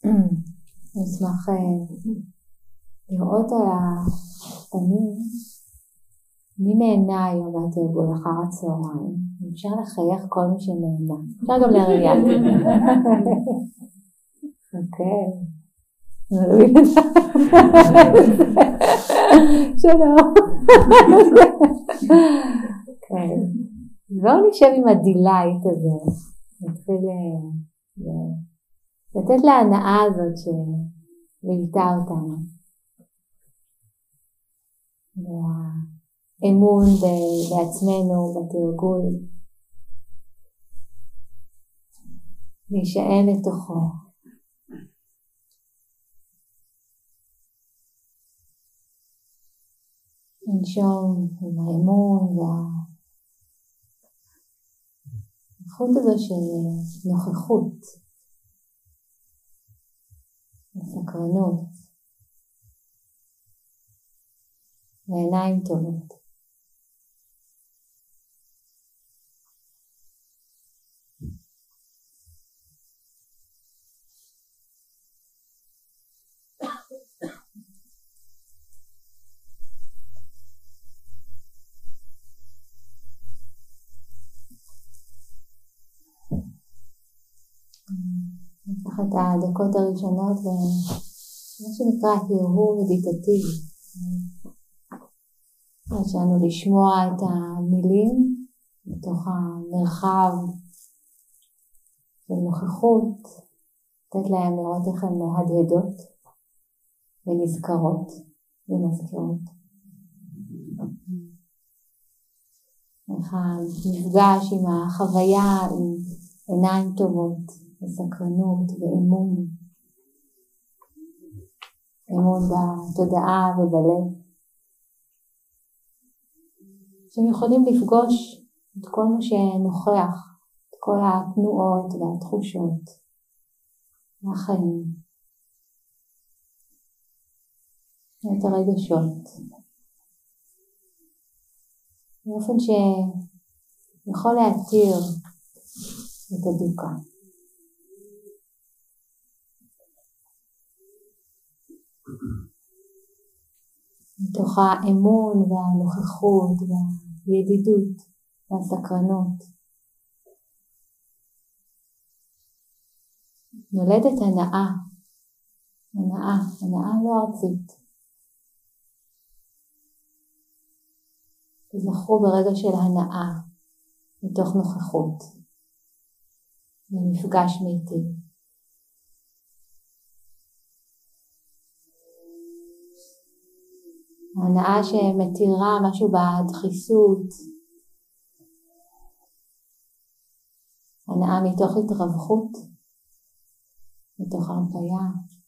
נשמח לראות על הפנים מי נהנה היום מהתרגול אחר הצהריים. אפשר לחייך כל מי שנהנה, אפשר גם להרים יד. אוקיי, שלום. בואו נשב עם הדילייט הזה, נתחיל לתת להנאה הזאת שליוותה אותנו, והאמון בעצמנו, בתרגול, להישען לתוכו. לנשום עם האמון והחוט הזו של נוכחות, סקרנות, ועיניים טובות. ניקח את הדקות הראשונות ומה שנקרא הרהור מדיטטיבי. רצינו לשמוע את המילים בתוך המרחב של נוכחות, לתת להם לראות איך הן מהדהדות ונזכרות ומזכירות. איך המפגש עם החוויה, עם עיניים טובות, וסקרנות ואמון. אמון בתודעה ובלב. שהם יכולים לפגוש את כל מה שנוכח, את כל התנועות והתחושות והחיים. את הרגשות. באופן שיכול להתיר את הדוקה. מתוך האמון והנוכחות והידידות והסקרנות נולדת הנאה, הנאה לא ארצית. תזכרו ברגע של הנאה מתוך נוכחות ומפגש מיטיב. הנאה שמתירה משהו בדחיסות, הנאה מתוך התרווחות, מתוך הרפאיה.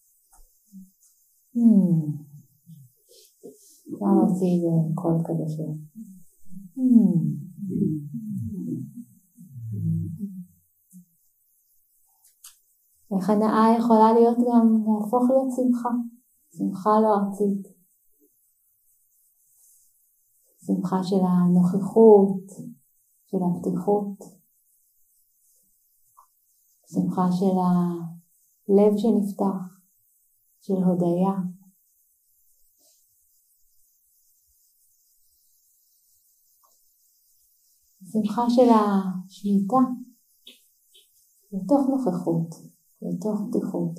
אפשר להוציא קול כזה של איך הנאה יכולה להיות גם להפוך להיות שמחה לא ארצית. שמחה של הנוכחות, של הפתיחות, שמחה של הלב שנפתח, של הודיה. שמחה של השליטה, לתוך נוכחות, לתוך פתיחות.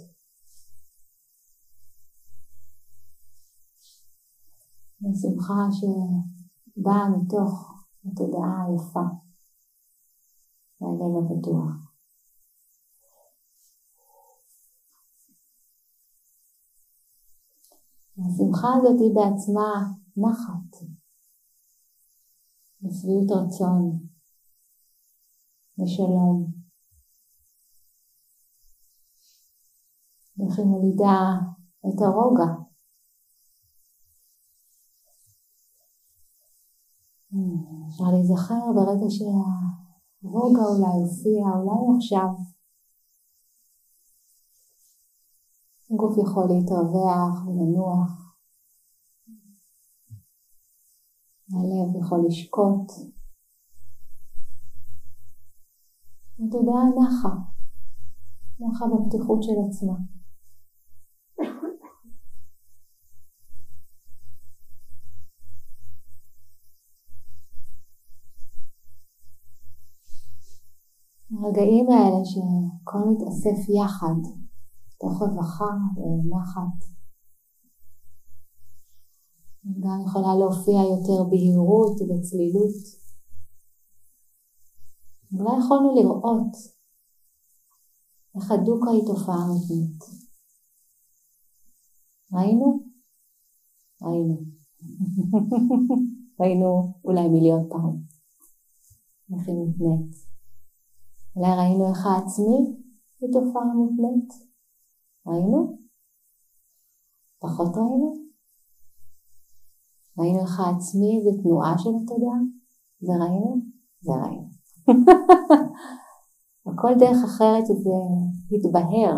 שמחה באה מתוך התודעה היפה והלב הפתוח. השמחה הזאת היא בעצמה נחת, ושביעות רצון, ושלום. וכי מולידה את הרוגע. אפשר להיזכר ברגע שהרוגע אולי הופיע, אולי עכשיו. הגוף יכול להתרווח ולנוח. הלב יכול לשקוט. התודעה נחה בפתיחות של עצמה. הרגעים האלה שכל מתאסף יחד, תוך רווחה ונחת. גם יכולה להופיע יותר בהירות וצלילות. אולי יכולנו לראות איך הדוקה היא תופעה מותנית. ראינו? ראינו. ראינו אולי מיליון פעם. איך היא מותנית. אולי ראינו איך העצמי היא תופעה מותנית. ראינו? פחות ראינו? ראינו איך העצמי זה תנועה של התודעה? זה ראינו? זה ראינו. הכל דרך אחרת שזה התבהר.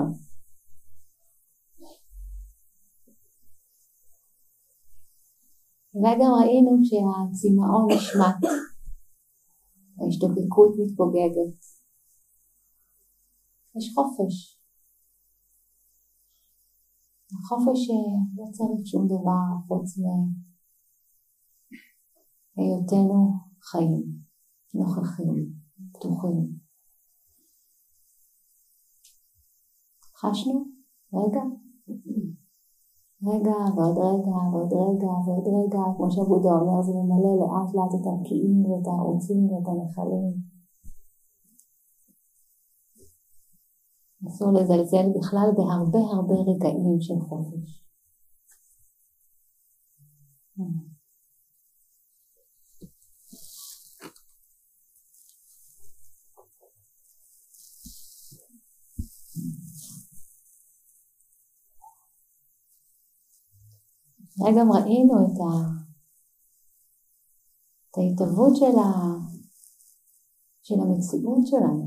אולי גם ראינו שהצמאון נשמט, ההשתוקקות מתפוגגת. יש חופש. החופש לא צריך שום דבר חוץ מהיותנו חיים, נוכחים, פתוחים. חשנו? רגע? רגע ועוד רגע ועוד רגע ועוד רגע, כמו שבודה אומר, זה ממלא לאט לאט את הרקיעים ואת הערוצים ואת הנחלים. אסור לזלזל בכלל בהרבה הרבה רגעים של חופש. גם ראינו את ההתהוות של המציאות שלנו.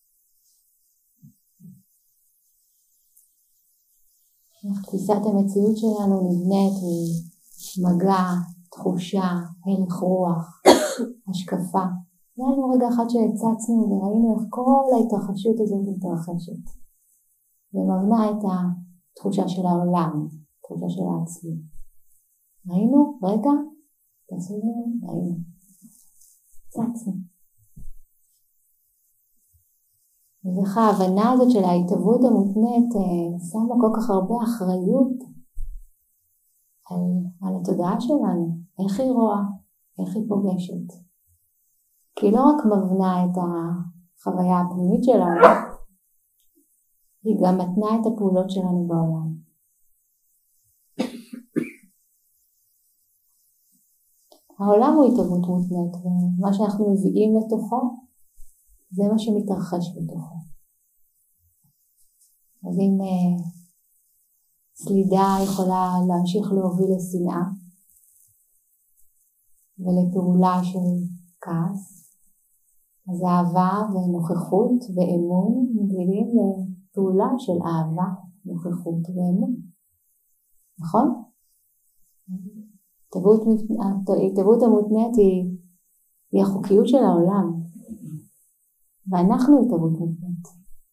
איך תפיסת המציאות שלנו נבנית ממגע, תחושה, הלך רוח, השקפה. היה לנו רגע אחד שהצצנו וראינו איך כל ההתרחשות הזאת מתרחשת. ומבנה את התחושה של העולם, תחושה של העצמי. ראינו? רגע? תעשינו? ראינו. צצנו. וכך ההבנה הזאת של ההתהוות המותנית שמה כל כך הרבה אחריות על התודעה שלנו. איך היא רואה? איך היא פוגשת? כי היא לא רק מבנה את החוויה הפנימית שלנו, היא גם מתנה את הפעולות שלנו בעולם. העולם הוא התהוות מותנית, ומה שאנחנו מביאים לתוכו, זה מה שמתרחש בתוכו. אז אם סלידה יכולה להמשיך להוביל לשנאה, ולפעולה של כעס, אז אהבה ונוכחות ואמון מובילים לפעולה של אהבה, נוכחות ואמון. נכון? ההתהוות המותנית היא החוקיות של העולם, ואנחנו התהוות מותנית.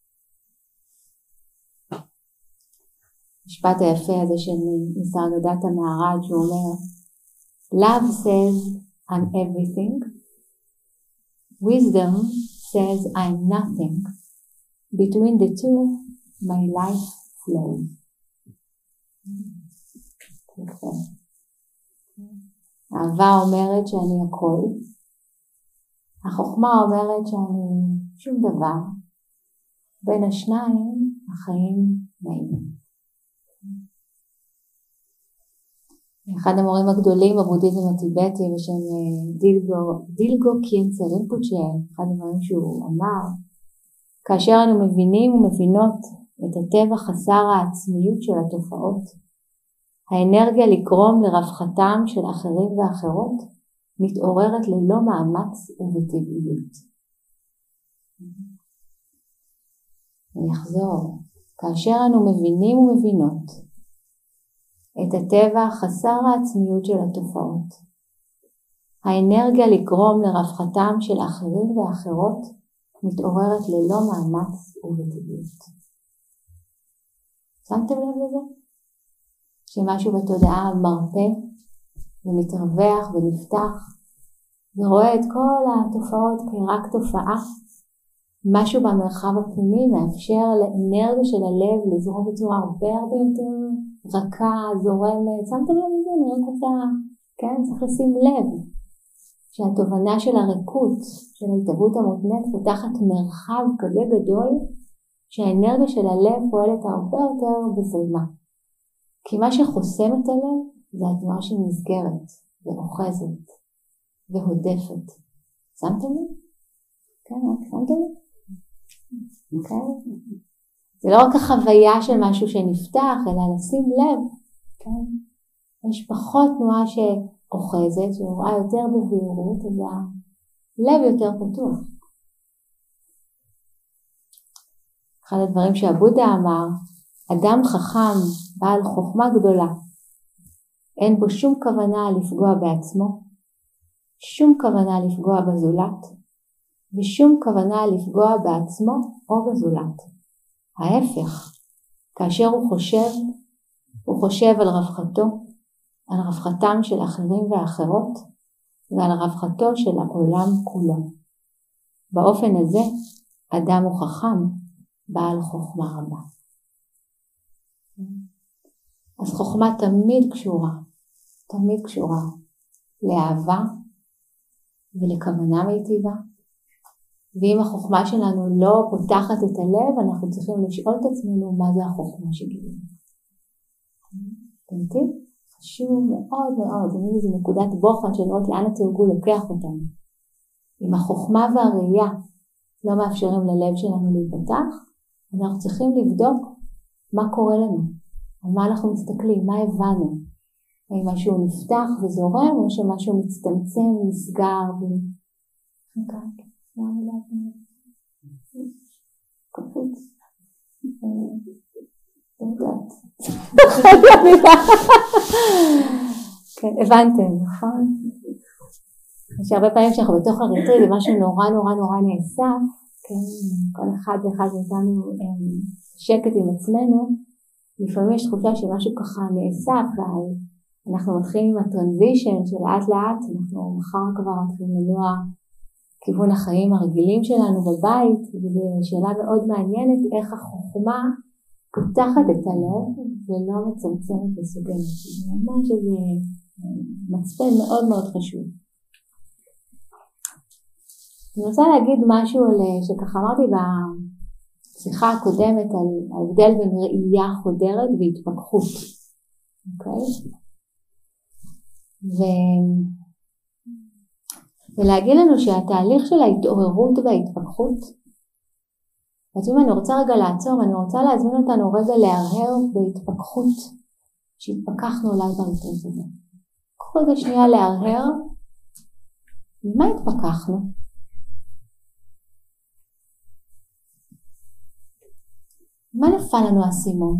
המשפט היפה הזה של מסרגדת המערד שהוא אומר, Love says I'm everything, wisdom says I'm nothing, between the two my life flows. האהבה אומרת שאני הכל, החוכמה אומרת שאני שום דבר, בין השניים החיים נעים. אחד המורים הגדולים בבודהיזם הטיבטי בשם דילגו קיינצה רינפוצ'ה, אחד הדברים שהוא אמר, כאשר אנו מבינים ומבינות את הטבע חסר העצמיות של התופעות, האנרגיה לגרום לרווחתם של אחרים ואחרות מתעוררת ללא מאמץ ובטבעיות. אני אחזור. כאשר אנו מבינים ומבינות את הטבע חסר העצמיות של התופעות, האנרגיה לגרום לרווחתם של אחרים ואחרות מתעוררת ללא מאמץ ובטבעיות. שמתם לב לזה? שמשהו בתודעה מרפא ומתרווח ונפתח ורואה את כל התופעות כרק תופעה משהו במרחב הפנימי מאפשר לאנרגיה של הלב לזרום בצורה הרבה יותר רכה, זורמת. שמתם לב את זה? אני רק רוצה, כן? צריך לשים לב שהתובנה של הריקות, של ההתהוות המותנית, פותחת מרחב כזה גדול, שהאנרגיה של הלב פועלת הרבה יותר בזרימה. כי מה שחוסם את הלב זה התנועה שנסגרת ואוחזת והודפת. שמתם לב? כן, שמתם לב? Okay. זה לא רק החוויה של משהו שנפתח, אלא לשים לב, okay? יש פחות תנועה שאוחזת, שרואה יותר בבהירות, אז הלב יותר פתוח. אחד הדברים שהבודה אמר, אדם חכם בעל חוכמה גדולה, אין בו שום כוונה לפגוע בעצמו, שום כוונה לפגוע בזולת, ושום כוונה לפגוע בעצמו או בזולת. ההפך, כאשר הוא חושב על רווחתו, על רווחתם של אחרים ואחרות, ועל רווחתו של העולם כולו. באופן הזה, אדם הוא חכם, בעל חוכמה רבה. אז חוכמה תמיד קשורה לאהבה ולכוונה מיטיבה. ואם החוכמה שלנו לא פותחת את הלב, אנחנו צריכים לשאול את עצמנו מה זה החוכמה שגילינו. אתם חשוב מאוד מאוד, זה נקודת בוחן של לראות לאן התרגול לוקח אותנו. אם החוכמה והראייה לא מאפשרים ללב שלנו להיפתח, אנחנו צריכים לבדוק מה קורה לנו, על מה אנחנו מסתכלים, מה הבנו. האם משהו נפתח וזורם, או שמשהו מצטמצם, נסגר קפוץ. כן, הבנתם, נכון? יש הרבה פעמים שאנחנו בתוך הריטריט, ומשהו נורא נאסף, כן, כל אחד ואחד מאיתנו שקט עם עצמנו, לפעמים יש תחושה שמשהו ככה נאסף, אנחנו מתחילים עם הטרנזישן של לאט, אנחנו מחר כבר מתחילים לנוע כיוון החיים הרגילים שלנו בבית, וזו שאלה מאוד מעניינת איך החוכמה פותחת את הלב ולא מצמצמת וסוגרת. ממש שזה מצפן מאוד מאוד חשוב. אני רוצה להגיד משהו שככה אמרתי בשיחה הקודמת על ההבדל בין ראייה חודרת והתפכחות. אוקיי? ולהגיד לנו שהתהליך של ההתעוררות וההתפכחות, בעצם אני רוצה רגע לעצור, אני רוצה להזמין אותנו רגע להרהר בהתפכחות שהתפכחנו אולי בריטריט הזה. קחו רגע שנייה להרהר, ממה התפכחנו? מה נפל לנו הסימון?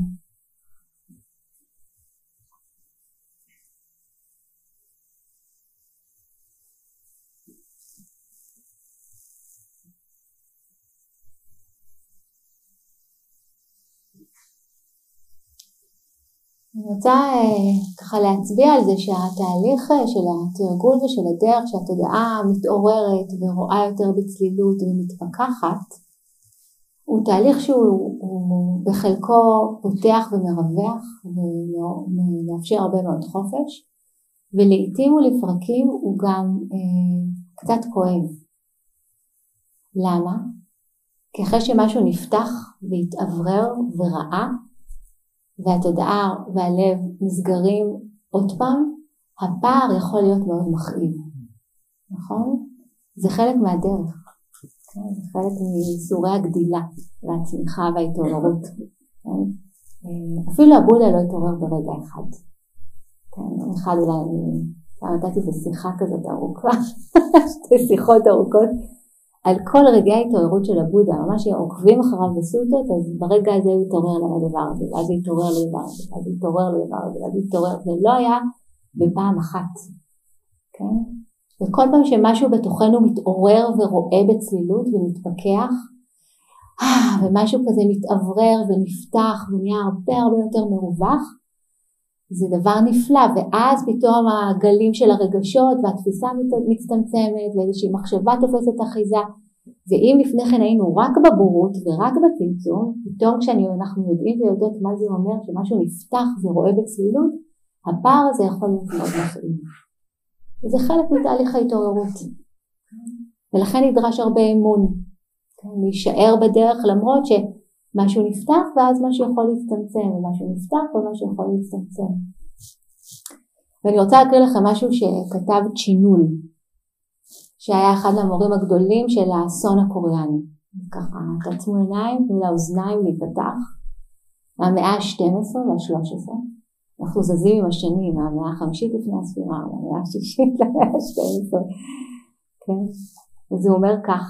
אני רוצה ככה להצביע על זה שהתהליך של התרגול ושל הדרך שהתודעה מתעוררת ורואה יותר בצלילות ומתפכחת, הוא תהליך שהוא בחלקו פותח ומרווח ומאפשר הרבה מאוד חופש, ולעיתים ולפרקים הוא גם קצת כואב. למה? כי אחרי שמשהו נפתח והתעברר וראה, והתודעה והלב נסגרים עוד פעם, הפער יכול להיות מאוד מכאיב. נכון? זה חלק מהדרך. זה חלק מסורי הגדילה והצמיחה וההתעוררות. אפילו הבודה לא התעורר ברגע אחד. אחד אולי אני נתתי בשיחה כזאת ארוכה, שתי שיחות ארוכות, על כל רגעי ההתעוררות של הבודה, ממש עוקבים אחריו בסוטות, אז ברגע הזה הוא התעורר לדבר הזה, ואז הוא התעורר לדבר הזה, ואז הוא התעורר לדבר הזה, ואז הוא התעורר, זה לא היה בפעם אחת. כן? וכל פעם שמשהו בתוכנו מתעורר ורואה בצלילות ומתפכח, ומשהו כזה מתעברר ונפתח ונהיה הרבה יותר מרווח, זה דבר נפלא, ואז פתאום הגלים של הרגשות והתפיסה מצטמצמת, ואיזושהי מחשבה תופסת אחיזה, ואם לפני כן היינו רק בבורות ורק בצמצום, פתאום כשאנחנו יודעים ויודעות מה זה אומר שמשהו נפתח ורואה בצלילות, הפער הזה יכול להיות מאוד מפעים. וזה חלק מתהליך ההתעוררות. ולכן נדרש הרבה אמון. להישאר בדרך למרות שמשהו נפתח ואז משהו יכול להצטמצם, ומשהו נפתח ומשהו יכול להצטמצם. ואני רוצה להקריא לכם משהו שכתב צ'ינול, שהיה אחד מהמורים הגדולים של האסון הקוריאני. ככה, תעצמו עיניים, תנו לאוזניים להיפתח. מהמאה ה-12 וה-13. אנחנו זזים עם השנים, מהמאה ה-5 לפני הספירה, מהמאה ה-6 למאה ה-12. כן? אז הוא אומר כך.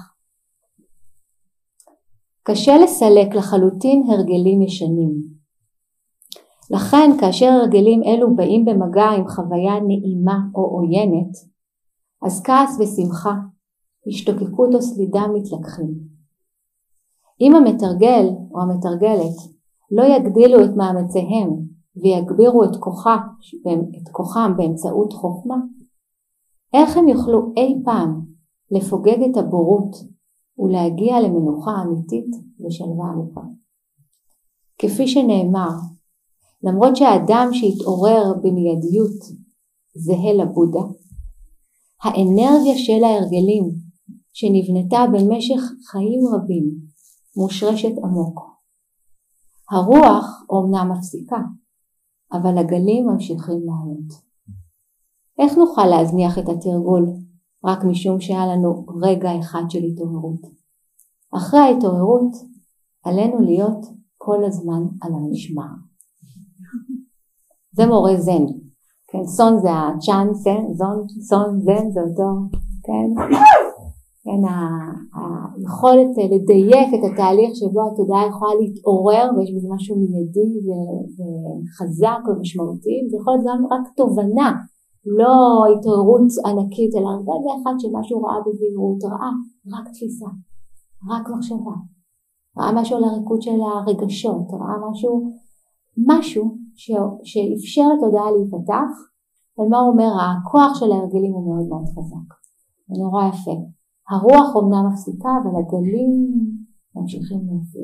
קשה לסלק לחלוטין הרגלים ישנים. לכן כאשר הרגלים אלו באים במגע עם חוויה נעימה או עוינת, אז כעס ושמחה, השתוקקות או סלידה מתלקחים. אם המתרגל או המתרגלת לא יגדילו את מאמציהם ויגבירו את כוחם באמצעות חוכמה, איך הם יוכלו אי פעם לפוגג את הבורות ולהגיע למנוחה אמיתית ושלווה עמוקה? כפי שנאמר, למרות שהאדם שהתעורר במיידיות זהה לבודה, האנרגיה של ההרגלים שנבנתה במשך חיים רבים מושרשת עמוק. הרוח אומנם מפסיקה, אבל הגלים ממשיכים לעלות. איך נוכל להזניח את התרגול רק משום שהיה לנו רגע אחד של התעוררות? אחרי ההתעוררות עלינו להיות כל הזמן על המשמר. זה מורה זן. כן, סון זה הצ'אן, סון זן זה אותו, כן? כן, היכולת לדייק את התהליך שבו התודעה יכולה להתעורר ויש בזה משהו מיידי וחזק ומשמעותי. זה יכול להיות גם רק תובנה, לא התעוררות ענקית, אלא רגע אחד שמשהו ראה בבהירות, ראה רק תפיסה, רק מחשבה, ראה משהו על הריקוד של הרגשות, ראה משהו שאפשר לתודעה להיפתח. ומה הוא אומר? הכוח של ההרגלים הוא מאוד מאוד חזק. זה נורא יפה. הרוח אומנם מפסיקה, אבל הגלים ממשיכים להופיע.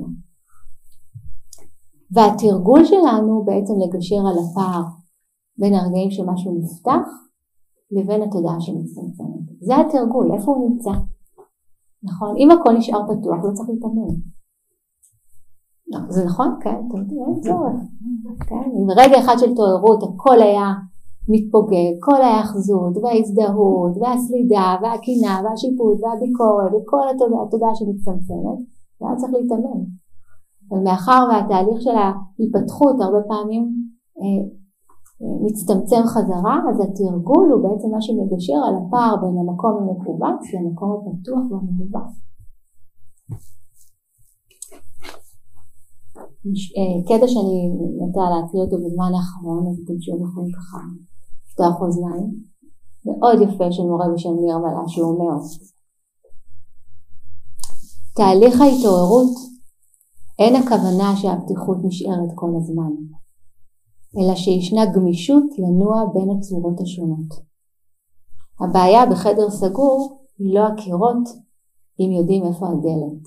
והתרגול שלנו בעצם לגשר על הפער בין הרגעים שמשהו נפתח לבין התודעה שמצטמצמת. זה התרגול, איפה הוא נמצא? נכון? אם הכל נשאר פתוח, לא צריך להתאמן. לא, זה נכון? כן, אין צורך. כן? עם רגע אחד של תעוררות, הכל היה מתפוגג, כל ההאחזות וההזדהות והסלידה והקינה והשיפוט והביקורת וכל התודעה שמצטמצמת, ואז צריך להתאמן. אבל מאחר והתהליך של ההיפתחות הרבה פעמים מצטמצם חזרה, אז התרגול הוא בעצם מה שמגשר על הפער בין המקום המקובץ למקום הפתוח והמקובץ. קטע שאני נוטה להקריא אותו בזמן האחרון, אז אתם שוב יכולים ככה לפתוח אוזניים, מאוד יפה של מורה בשם ניר מלאך, שהוא אומר, תהליך ההתעוררות אין הכוונה שהפתיחות נשארת כל הזמן, אלא שישנה גמישות לנוע בין הצורות השונות. הבעיה בחדר סגור היא לא הקירות, אם יודעים איפה הדלת.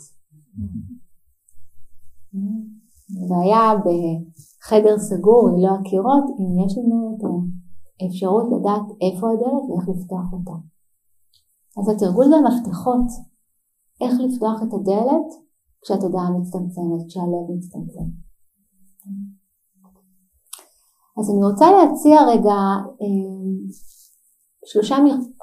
הבעיה בחדר סגור היא לא הקירות, אם יש לנו את האפשרות לדעת איפה הדלת ואיך לפתוח אותה. אז התרגול זה המפתחות, איך לפתוח את הדלת כשהתודעה מצטמצמת, כשהלב מצטמצם. אז אני רוצה להציע רגע שלושה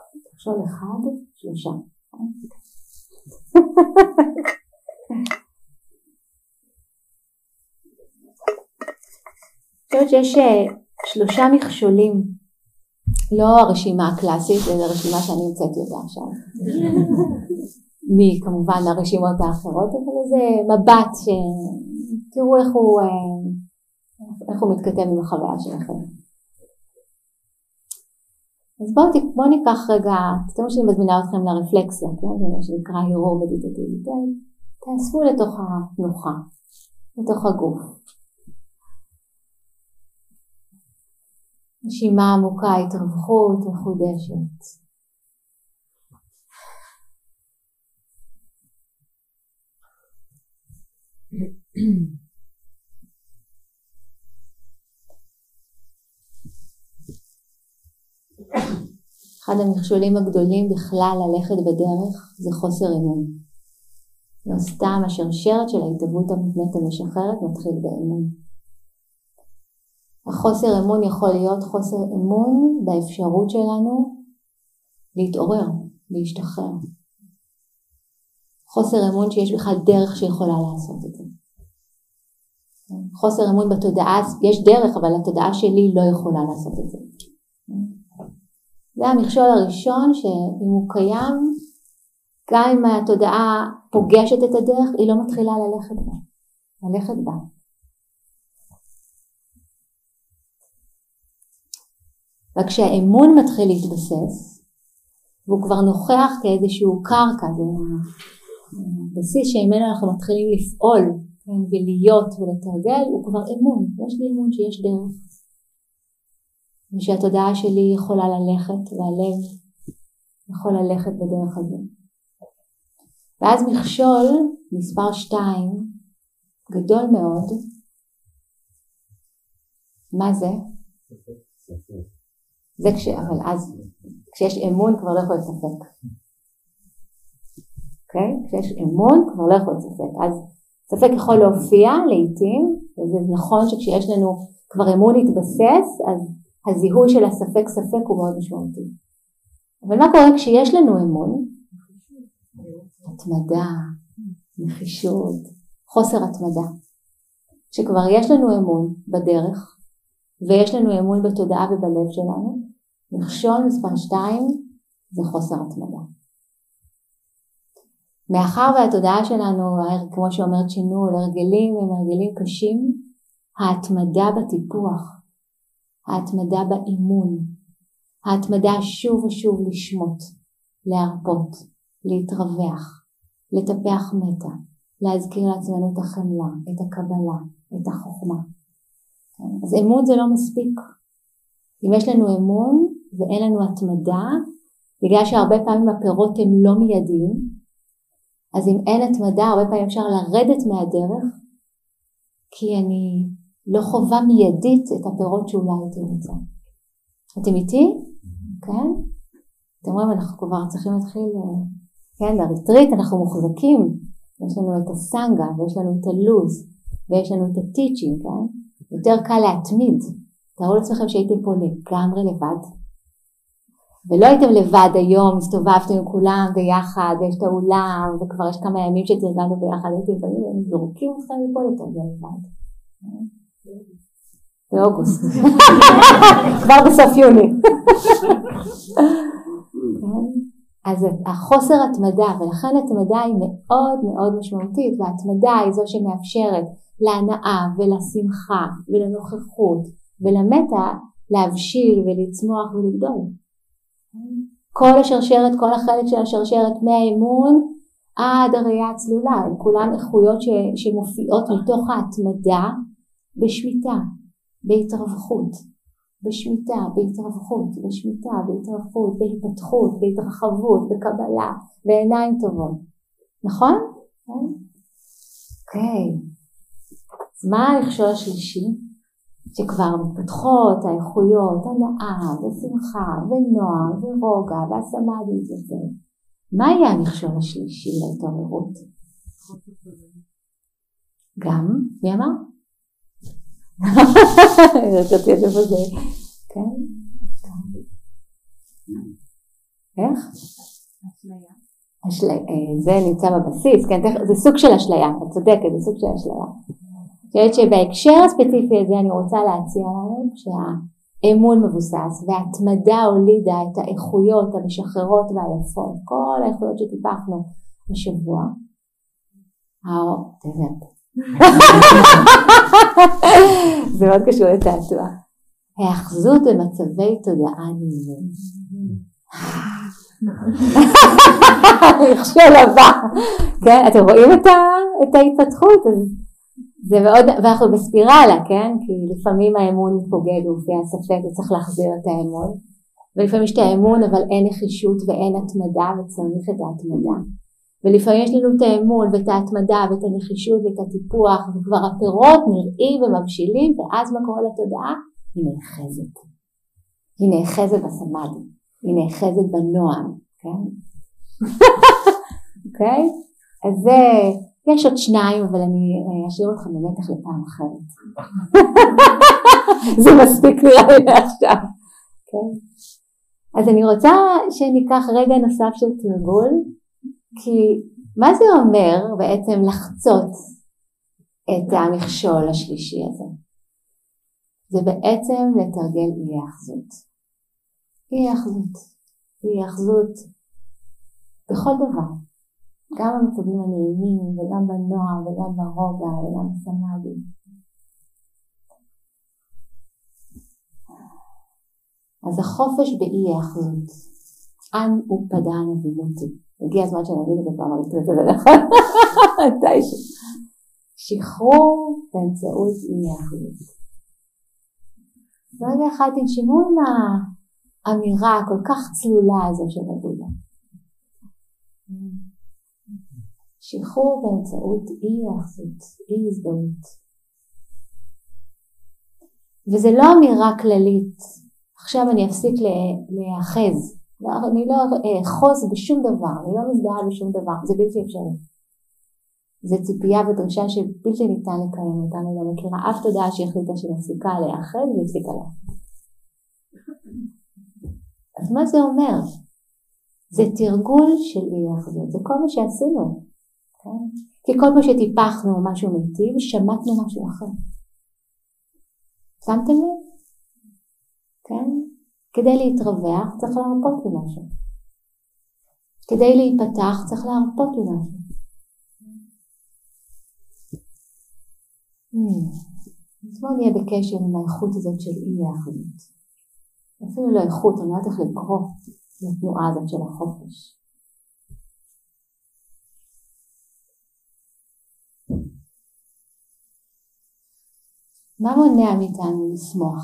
אני חושבת שיש שלושה מכשולים, לא הרשימה הקלאסית, אלא רשימה שאני המצאתי אותה עכשיו. כמובן הרשימות האחרות, אבל איזה מבט שתראו איך הוא מתכתב עם החוויה שלכם. אז בואו ניקח רגע, תראו שאני מזמינה אתכם לרפלקסיה, כן? זה מה שנקרא הרהור מדיטטיבי, תאספו לתוך התנוחה, לתוך הגוף. נשימה עמוקה, התרווחות מחודשת. אחד המכשולים הגדולים בכלל ללכת בדרך זה חוסר אמון. לא סתם השרשרת של ההתהוות המותנית המשחררת מתחיל באמון. החוסר אמון יכול להיות חוסר אמון באפשרות שלנו להתעורר, להשתחרר. חוסר אמון שיש בכלל דרך שיכולה לעשות את זה. חוסר אמון בתודעה, יש דרך אבל התודעה שלי לא יכולה לעשות את זה. זה המכשול הראשון שאם הוא קיים, גם אם התודעה פוגשת את הדרך, היא לא מתחילה ללכת בה. וכשהאמון מתחיל להתבסס, והוא כבר נוכח כאיזשהו קרקע, זה הבסיס שממנו אנחנו מתחילים לפעול, ולהיות ולתרגל, הוא כבר אמון. יש לי אמון שיש דרך. ושהתודעה שלי יכולה ללכת, והלב יכול ללכת בדרך הזאת. ואז מכשול מספר 2, גדול מאוד. מה זה? זה אבל אז כשיש אמון כבר לא יכול להיות ספק. אוקיי? כשיש אמון כבר לא יכול להיות ספק. אז ספק יכול להופיע לעתים, וזה נכון שכשיש לנו כבר אמון להתבסס, אז הזיהוי של הספק ספק הוא מאוד משמעותי. אבל מה קורה כשיש לנו אמון? התמדה, נחישות, חוסר התמדה. כשכבר יש לנו אמון בדרך, ויש לנו אמון בתודעה ובלב שלנו, מכשול מספר 2 זה חוסר התמדה. מאחר והתודעה שלנו, כמו שאומרת שינול, הרגלים הם הרגלים קשים, ההתמדה בטיפוח, ההתמדה באימון, ההתמדה שוב ושוב לשמות, להרפות, להתרווח, לטפח מטה, להזכיר לעצמנו את החמלה, את הקבלה, את החוכמה. אז אמון זה לא מספיק. אם יש לנו אמון ואין לנו התמדה, בגלל שהרבה פעמים הפירות הם לא מיידיים, אז אם אין התמדה, הרבה פעמים אפשר לרדת מהדרך, כי אני לא חובה מיידית את הפירות שאולי הייתי רוצה. אתם איתי? כן? אתם רואים, אנחנו כבר צריכים להתחיל, כן, לריטריט, אנחנו מוחזקים. יש לנו את הסנגה, ויש לנו את הלוז, ויש לנו את הטיצ'ינג, כן? יותר קל להתמיד. תראו לעצמכם שהייתם פה לגמרי לבד. ולא הייתם לבד היום, הסתובבתם עם כולם ביחד, ויש את האולם, וכבר יש כמה ימים שתרגלנו ביחד, הייתם באים והם זורקים אתכם מפה לתרגל לבד. באוגוסט. כבר בסוף יוני. אז החוסר התמדה, ולכן התמדה היא מאוד מאוד משמעותית, וההתמדה היא זו שמאפשרת להנאה ולשמחה ולנוכחות ולמטה להבשיל ולצמוח ולגדול. כל השרשרת, כל החלק של השרשרת מהאמון עד הראייה הצלולה, הם כולם איכויות שמופיעות מתוך ההתמדה בשמיטה, בהתרווחות, בשמיטה, בהתרווחות, בשמיטה, בהתרווחות, בהתפתחות, בהתרחבות, בקבלה, בעיניים טובות. נכון? אוקיי. אז מה המכשול השלישי? שכבר מתפתחות האיכויות, הנאה ושמחה ונועם ורוגע והשמה להתייצב. מה יהיה המכשול השלישי להתעוררות? גם, מי אמר? רציתי את זה, כן? איך? אשליה. זה נמצא בבסיס, כן? זה סוג של אשליה, את צודקת, זה סוג של אשליה. חושבת שבהקשר הספציפי הזה אני רוצה להציע לנו שהאמון מבוסס וההתמדה הולידה את האיכויות המשחררות והיפות, כל האיכויות שטיפחנו השבוע. זה מאוד קשור לתעתוע. האחזות במצבי תודעה נעימים. מכשול הבא. כן, אתם רואים את ההתפתחות? זה מאוד, ואנחנו בספירלה, כן? כי לפעמים האמון מתפוגג ומופיע ספק וצריך להחזיר את האמון. ולפעמים יש את האמון אבל אין נחישות ואין התמדה וצריך את ההתמדה. ולפעמים יש לנו את האמון ואת ההתמדה ואת הנחישות ואת הטיפוח, וכבר הפירות נראים ומבשילים, ואז מה קורה לתודעה? היא נאחזת. היא נאחזת בסמאדי, היא נאחזת בנועם, כן? אוקיי? אז יש עוד שניים, אבל אני אשאיר אתכם במתח לפעם אחרת. זה מספיק נראה לי עכשיו. כן? אז אני רוצה שניקח רגע נוסף של תרגול, כי מה זה אומר בעצם לחצות את המכשול השלישי הזה? זה בעצם לתרגל אי האחזות. אי האחזות. אי האחזות בכל דבר. גם במצבים הנעימים וגם בנועם וגם ברוגע וגם בסמאדי. אז החופש באי האחזות. אנ ופדן אבימותי. הגיע הזמן שאני אגיד את זה פעם, אבל זה נכון. מתישהו. שחרור באמצעות אי האחזות. רגע אחד תנשימו עם האמירה הכל כך צלולה הזו של הבודה. שחרור באמצעות אי האחזות, אי הזדהות. וזה לא אמירה כללית. עכשיו אני אפסיק להאחז. אני לא אחוז בשום דבר, אני לא מזדהה בשום דבר, זה בלתי אפשרי. זה ציפייה ודרישה שבלתי ניתן לקיים אותה, אני לא מכירה אף תודעה שהחליטה שמפסיקה להאחז והפסיקה להאחז. אז מה זה אומר? זה תרגול של אי האחזות, זה כל מה שעשינו. כן? כי כל מה שטיפחנו משהו מיטיב, שמטנו משהו אחר. שמתם לב? כן? כדי להתרווח צריך להרפות למשהו. כדי להיפתח צריך להרפות למשהו. אז בואו נהיה בקשר עם האיכות הזאת של אי האחזות. אפילו לא איכות, אני לא יודעת איך לקרוא לתנועה הזאת של החופש. מה מונע מאיתנו לשמוח?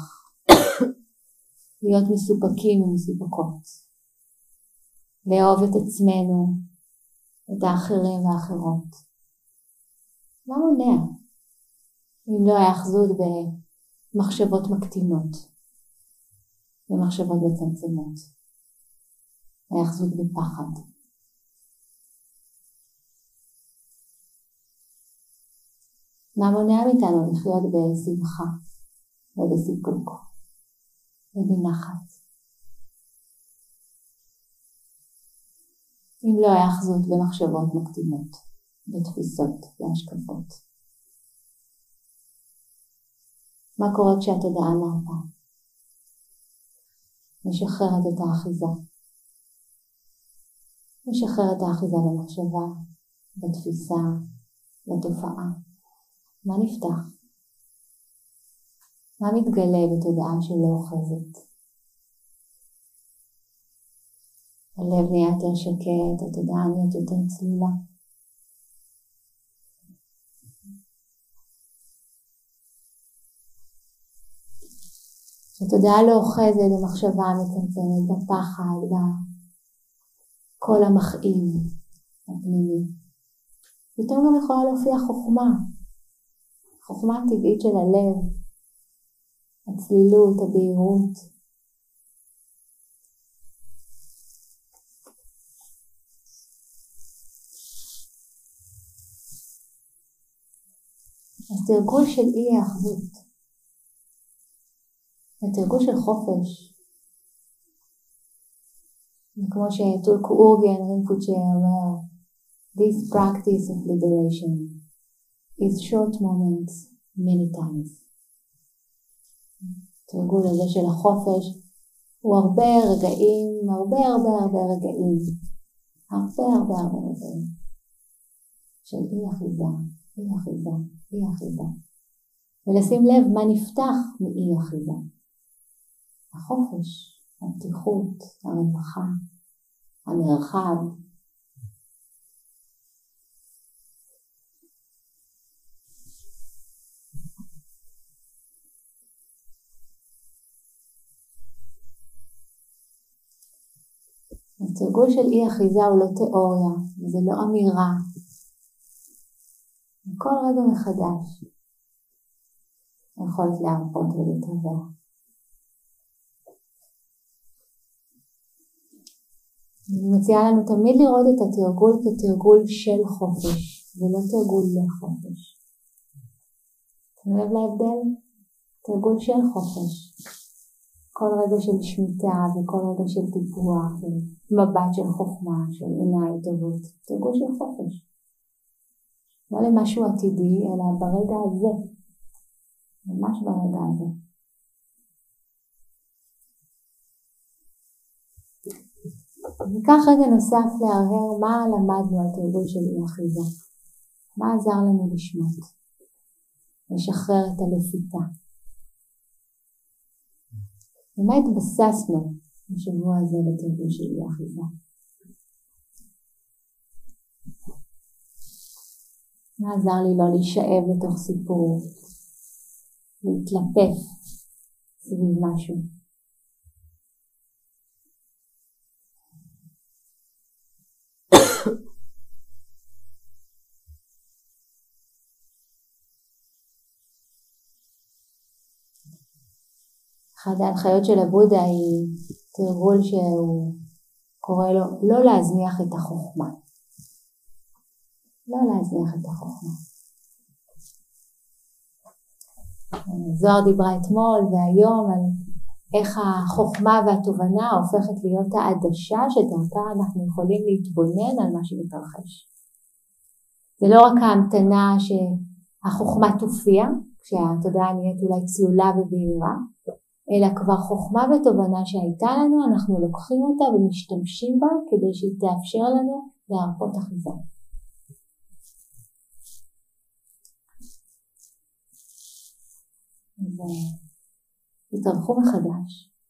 להיות מסופקים ומסופקות. לאהוב את עצמנו, את האחרים והאחרות. מה מונע? אם לא האחזות במחשבות מקטינות, במחשבות מצמצמות, האחזות בפחד. מה מונע מאיתנו לחיות בשמחה ובסיפוק ובנחת? אם לא האחזות במחשבות מקטינות, בתפיסות והשקפות. מה קורה כשהתודעה מרפה? משחררת את האחיזה. משחררת את האחיזה במחשבה, בתפיסה, בתופעה. מה נפתח? מה מתגלה בתודעה שלא אוחזת? הלב נהיה יותר שקט, התודעה נהיית יותר צלילה. התודעה לא אוחזת במחשבה מצמצמת, בפחד, בכל המכאיב הפנימי. פתאום גם יכולה להופיע חוכמה. חוכמה הטבעית של הלב, הצלילות, הבהירות. אז תרגול של אי האחדות. תרגול של חופש. כמו שטולקו אורגן רינפוצ'ה אומר, this practice of liberation is short moments many times. תרגול הזה של החופש הוא הרבה רגעים, הרבה רגעים. הרבה רגעים. של אי אחיזה, אי אחיזה, אי אחיזה. ולשים לב מה נפתח מאי אחיזה. החופש, הפתיחות, הרווחה, המרחב. התרגול של אי אחיזה הוא לא תיאוריה, זה לא אמירה. כל רגע מחדש יכולת להרפות ולהתרווח. אני מציעה לנו תמיד לראות את התרגול כתרגול של חופש, ולא תרגול לחופש. תנו לב להבדל? תרגול של חופש. כל רגע של שמיטה וכל רגע של טיפוח, מבט של חוכמה, של עיניים טובות. תרגול של חופש. לא למשהו עתידי, אלא ברגע הזה. ממש ברגע הזה. ניקח רגע נוסף להרהר מה למדנו על תרגול של אי אחיזה. מה עזר לנו לשמות? לשחרר את הלפיתה. ומה התבססנו בשבוע הזה בתרגול של אי אחיזה? מה עזר לי לא להישאב לתוך סיפור, להתלפף סביב משהו? אחת ההנחיות של הבודה היא תרגול שהוא קורא לו לא להזניח את החוכמה. לא להזניח את החוכמה. זוהר דיברה אתמול והיום על איך החוכמה והתובנה הופכת להיות העדשה שדרכה אנחנו יכולים להתבונן על מה שמתרחש. זה לא רק ההמתנה שהחוכמה תופיע, כשהתודעה נהיית אולי צלולה ובהירה, אלא כבר חוכמה ותובנה שהייתה לנו, אנחנו לוקחים אותה ומשתמשים בה כדי שהיא תאפשר לנו להרפות אחיזה. והתרווחו מחדש.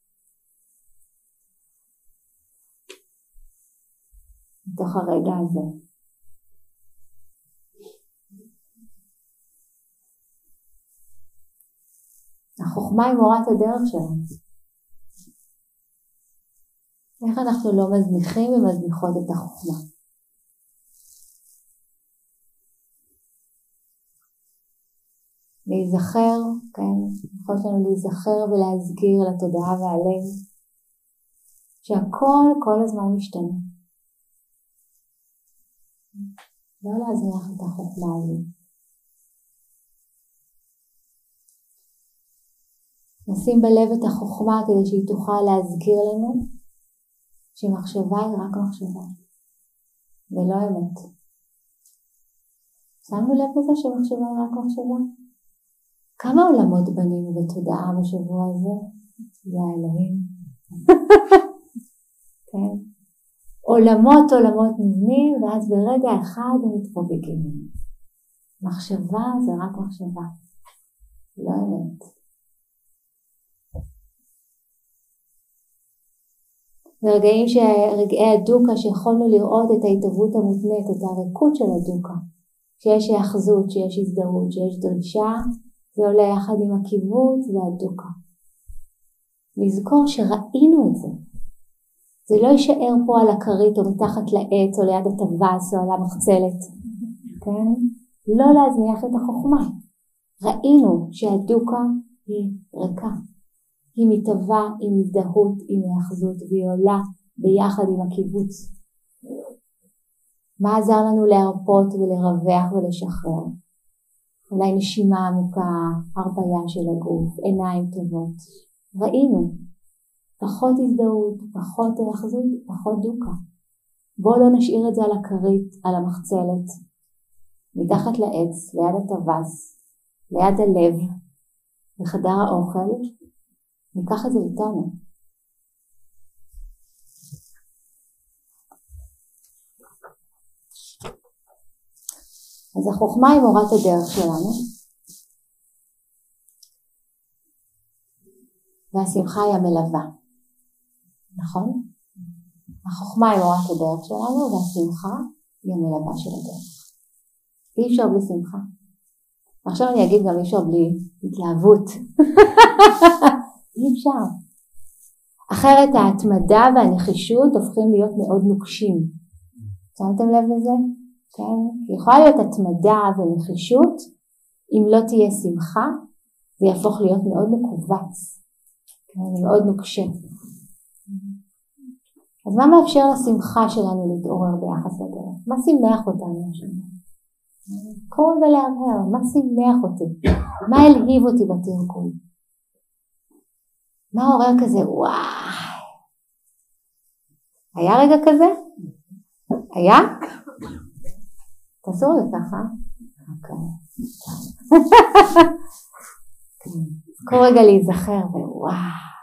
מתוך הרגע הזה. החוכמה היא מורת הדרך שלנו. איך אנחנו לא מזניחים ומזניחות את החוכמה? להיזכר, כן, יכול לנו להיזכר ולהזכיר לתודעה והלב שהכל כל הזמן משתנה. לא להזניח את החוכמה הזאת. נשים בלב את החוכמה כדי שהיא תוכל להזכיר לנו שמחשבה היא רק מחשבה ולא אמת. שמנו לב לזה שמחשבה היא רק מחשבה? כמה עולמות בנינו בתודעה בשבוע הזה? יא אלוהים. כן? עולמות נבנים ואז ברגע אחד הם מתפוגגים. מחשבה זה רק מחשבה, לא אמת. רגעי הדוקה שיכולנו לראות את ההתהוות המותנית, את הריקות של הדוקה, שיש היאחזות, שיש הזדהות, שיש דרישה, זה עולה יחד עם הקיבוץ והדוקה. לזכור שראינו את זה. זה לא יישאר פה על הכרית או מתחת לעץ או ליד הטווס או על המחצלת. כן? לא להזניח את החוכמה. ראינו שהדוקה היא ריקה. היא מתהווה עם הזדהות, עם היאחזות, והיא עולה ביחד עם הקיבוץ. מה עזר לנו להרפות ולרווח ולשחרר? אולי נשימה עמוקה, הרפיה של הגוף, עיניים טובות. ראינו, פחות הזדהות, פחות היאחזות, פחות דוקה. בואו לא נשאיר את זה על הכרית, על המחצלת, מתחת לעץ, ליד הטווס, ליד הלב, בחדר האוכל. ניקח את זה איתנו. אז החוכמה היא מורת הדרך שלנו. והשמחה היא המלווה. נכון? החוכמה היא מורת הדרך שלנו והשמחה היא המלווה של הדרך. אי אפשר בלי שמחה. עכשיו אני אגיד גם אי אפשר בלי התלהבות. אי אפשר. אחרת ההתמדה והנחישות הופכים להיות מאוד נוקשים. שמתם לב לזה? כן? כי יכולה להיות התמדה ונחישות, אם לא תהיה שמחה, זה יהפוך להיות מאוד מקובץ, כן? מאוד נוקשה. אז מה מאפשר לשמחה שלנו להתעורר ביחס לדרך? מה שימח אותנו השנה? קרוא ולהרהר, מה שימח אותי? מה הלהיב אותי בתרגול? מה עורר כזה? וואי! היה רגע כזה? היה? תעשו לי ככה. אוקיי. כל רגע להיזכר ווואו.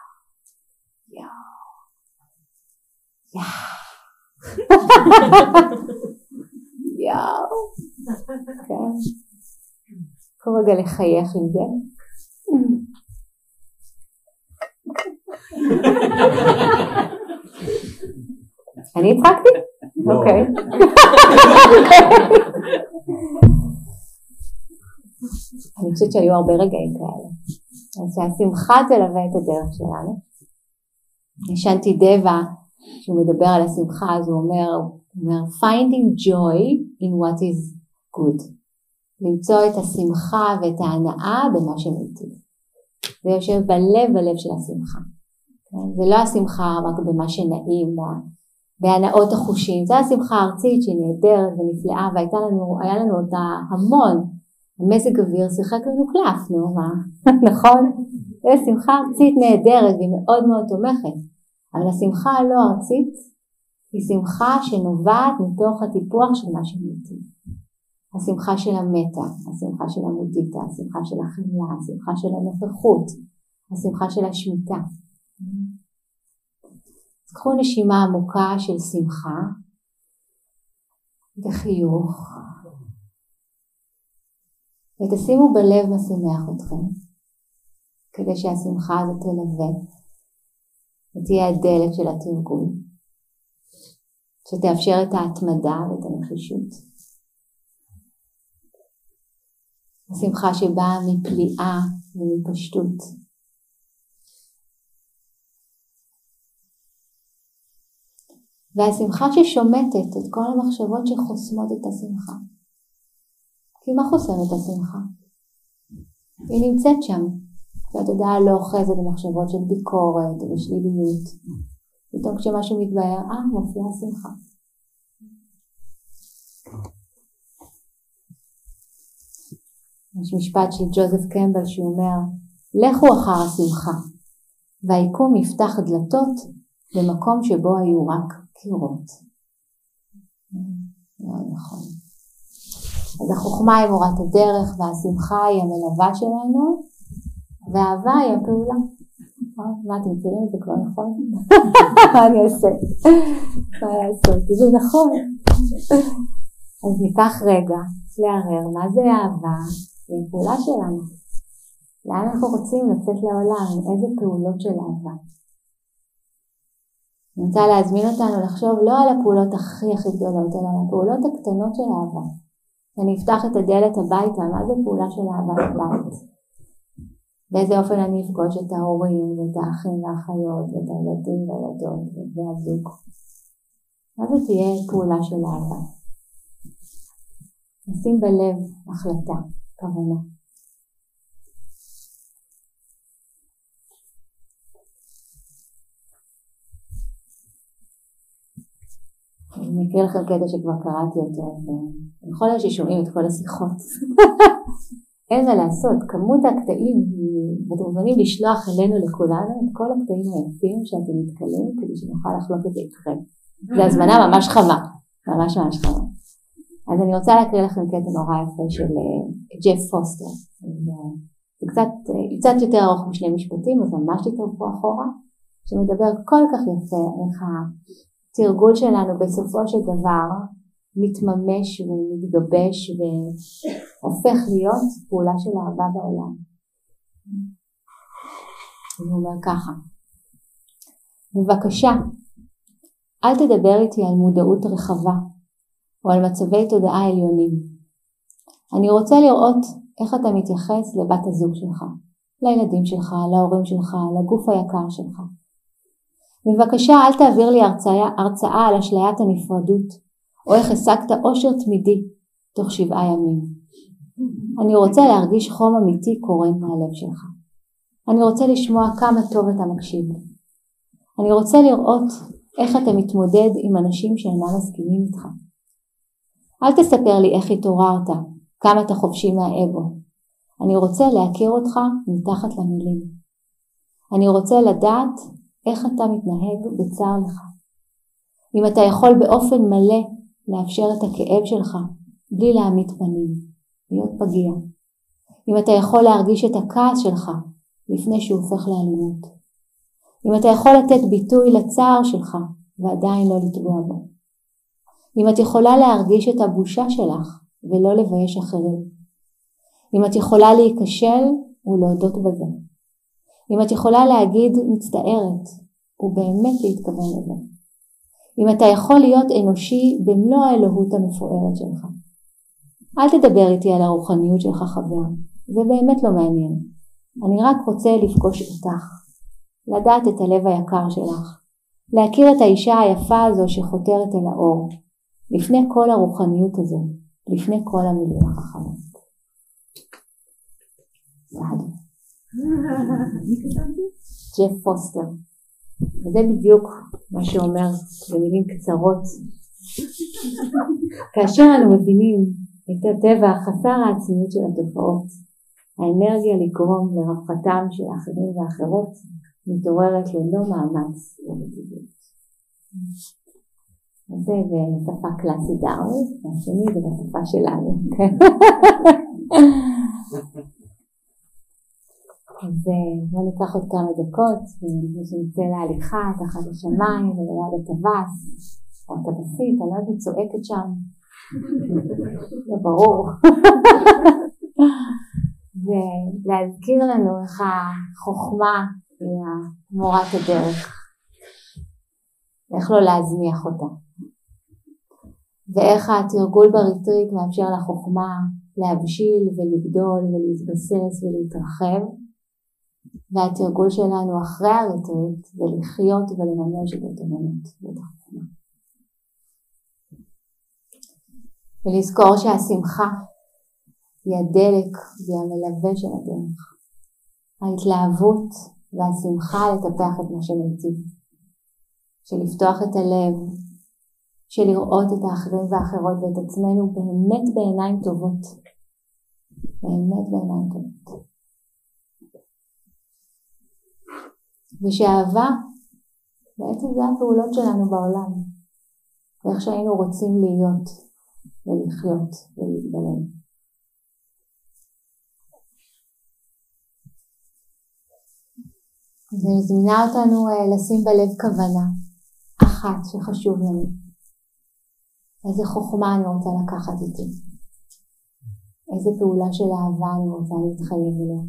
יאו. כן. כל רגע לחייך עם זה. אני הצחקתי? אוקיי. אני חושבת שהיו הרבה רגעים כאלה. אז שהשמחה תלווה את הדרך שלנו. ישנתי דבא, שהוא מדבר על השמחה, אז הוא אומר finding joy in what is good. למצוא את השמחה ואת ההנאה במה שמיטיב. זה יושב בלב של השמחה. זה לא השמחה רק במה שנעים, בהנאות החושים. זה השמחה הארצית שהיא נהדרת ונפלאה, והיה לנו אותה המון. המזג אוויר שיחק לנו קלף, נכון? זה שמחה ארצית נהדרת והיא מאוד מאוד תומכת. אבל השמחה הלא ארצית היא שמחה שנובעת מתוך הטיפוח של מה שמיטיב. השמחה של המטה, השמחה של המודיטה, השמחה של החמלה, השמחה של הנוכחות, השמחה של השמיטה. אז קחו נשימה עמוקה של שמחה וחיוך, ותשימו בלב מה שימח אתכם, כדי שהשמחה הזאת תלווה, ותהיה הדלק של התרגול, שתאפשר את ההתמדה ואת הנחישות. השמחה שבאה מפליאה ומפשטות. והשמחה ששומטת את כל המחשבות שחוסמות את השמחה. כי מה חוסם את השמחה? היא נמצאת שם. והתודעה לא אוחזת במחשבות של ביקורת ושליליות. פתאום כשמשהו מתבהר, מופיעה השמחה. יש משפט של ג'וזף קמבל שהוא אומר, לכו אחר השמחה, והיקום יפתח דלתות במקום שבו היו רק קירות. נכון. אז החוכמה היא מורת הדרך, והשמחה היא המלווה שלנו, והאהבה היא הפעולה. מה אתם מכירים את זה כבר נכון? מה אני אעשה? מה לעשות? זה נכון. אז ניקח רגע להרהר מה זה האהבה, זה הפעולה שלנו. לאן אנחנו רוצים לצאת לעולם, איזה פעולות של אהבה. אני רוצה להזמין אותנו לחשוב לא על הפעולות הכי גדולות, אלא על הפעולות הקטנות של אהבה. אני אפתח את הדלת הביתה, מה זה פעולה של אהבה בבית? באיזה אופן אני אפגוש את ההורים ואת האחים והאחיות ואת הילדים והילדות והזוג. מה זה תהיה פעולה של אהבה? נשים בלב החלטה, כוונה. אני אקריא לכם קטע שכבר קראתי אותו, ויכול להיות ששומעים את כל השיחות. אין מה לעשות, כמות הקטעים, ואתם מוזמנים לשלוח אלינו לכולנו את כל הקטעים היפים שאתם מתקלים, כדי שנוכל לחלוק את זה איתכם. זו הזמנה ממש חמה, ממש חמה. אז אני רוצה להקריא לכם קטע נורא יפה של ג'ף פוסטר. זה קצת יותר ארוך משני משפטים, אז ממש תתרפו אחורה, שמדבר כל כך יפה איך התרגול שלנו בסופו של דבר מתממש ומתגבש והופך להיות פעולה של אהבה בעולם. הוא אומר ככה, בבקשה, אל תדבר איתי על מודעות רחבה או על מצבי תודעה עליונים. אני רוצה לראות איך אתה מתייחס לבת הזוג שלך, לילדים שלך, להורים שלך, לגוף היקר שלך. בבקשה אל תעביר לי הרצאה על אשליית הנפרדות, או איך השגת אושר תמידי תוך 7 ימים. אני רוצה להרגיש חום אמיתי קורן מהלב שלך. אני רוצה לשמוע כמה טוב אתה מקשיב. אני רוצה לראות איך אתה מתמודד עם אנשים שאינם מסכימים איתך. אל תספר לי איך התעוררת, כמה אתה חופשי מהאגו. אני רוצה להכיר אותך מתחת למילים. אני רוצה לדעת איך אתה מתנהג בצער לך. אם אתה יכול באופן מלא לאפשר את הכאב שלך בלי להעמיד פנים, להיות פגיע. אם אתה יכול להרגיש את הכעס שלך לפני שהוא הופך לאלימות. אם אתה יכול לתת ביטוי לצער שלך ועדיין לא לטבוע בו. אם את יכולה להרגיש את הבושה שלך ולא לבייש אחרים. אם את יכולה להיכשל ולהודות בזה. אם את יכולה להגיד מצטערת ובאמת להתכוון לזה. אם אתה יכול להיות אנושי במלוא האלוהות המפוארת שלך. אל תדבר איתי על הרוחניות שלך חבר, זה באמת לא מעניין. אני רק רוצה לפגוש אותך, לדעת את הלב היקר שלך, להכיר את האישה היפה הזו שחותרת אל האור, לפני כל הרוחניות הזו, לפני כל המילים החכמות. מי כתב זה? ג'ף פוסטר. וזה בדיוק מה שאומר במילים קצרות. כאשר אנו מבינים את הטבע חסר העצמיות של התופעות, האנרגיה לגרום לרווחתם של האחרים והאחרות מתעוררת ללא מאמץ ובטבעיות. זה בשפה קלאסית דרווינית, והשני זה בשפה שלנו. אז בואו ניקח עוד כמה דקות ונצא להליכה תחת השמיים וליד הטווס או הטווסית, אני לא יודעת צועקת שם, לא ברור. ולהזכיר לנו איך החוכמה היא מורת הדרך, איך לא להזניח אותה, ואיך התרגול בריטריט מאפשר לחוכמה להבשיל ולגדול ולהתבסס ולהתרחב, והתרגול שלנו אחרי הריטריט זה לחיות ולממש את האוטונומיות ואת החוכמה. ולזכור שהשמחה היא הדלק והיא המלווה של הדרך. ההתלהבות והשמחה לטפח את מה שמציב. של לפתוח את הלב, של לראות את האחרים והאחרות ואת עצמנו באמת בעיניים טובות. באמת בעיניים טובות. ושאהבה בעצם זה הפעולות שלנו בעולם. ואיך שהיינו רוצים להיות ולחיות ולהתגלם. זה מזמינה אותנו לשים בלב כוונה אחת שחשוב לנו. איזה חוכמה אני רוצה לקחת איתי. איזה פעולה של אהבה אני רוצה להתחייב אליה.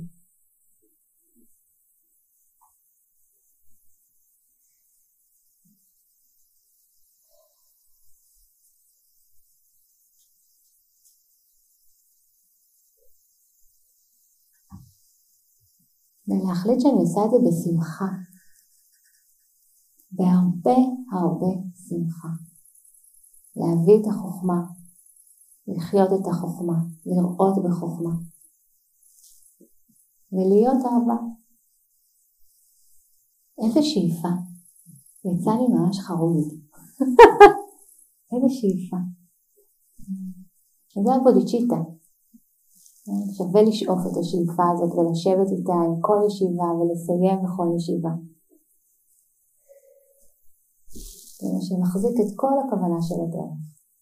ולהחליט שאני עושה את זה בשמחה. בהרבה שמחה. להביא את החוכמה. לחיות את החוכמה. לראות בחוכמה. ולהיות אהבה. איזה שאיפה. יצא לי ממש חרוז. איזה שאיפה. זה הבודיצ'יטה. שווה לשאוף את השאיפה הזאת ולשבת איתה עם כל ישיבה ולסיים בכל ישיבה. זה מה שמחזיק את כל הכוונה של הדרך.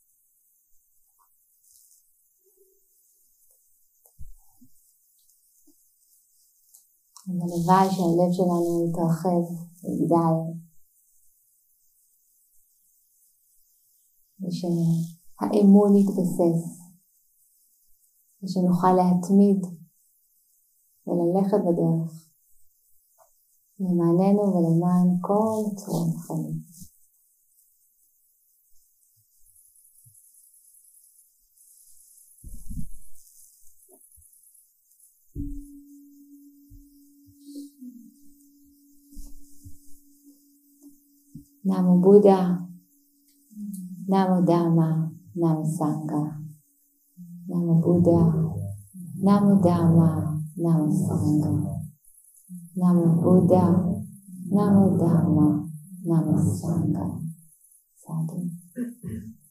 הלוואי שהלב שלנו יתרחב ויגדל. ושהאמון יתבסס. ושנוכל להתמיד וללכת בדרך למעננו ולמען כל צורות החיים. Namo Buddha, Namo Dhamma, Namo Sangha. Namo Buddha, Namo Dhamma, Namo Sangha. Namo Buddha, Namo Dhamma, Namo Sangha. Sadhu.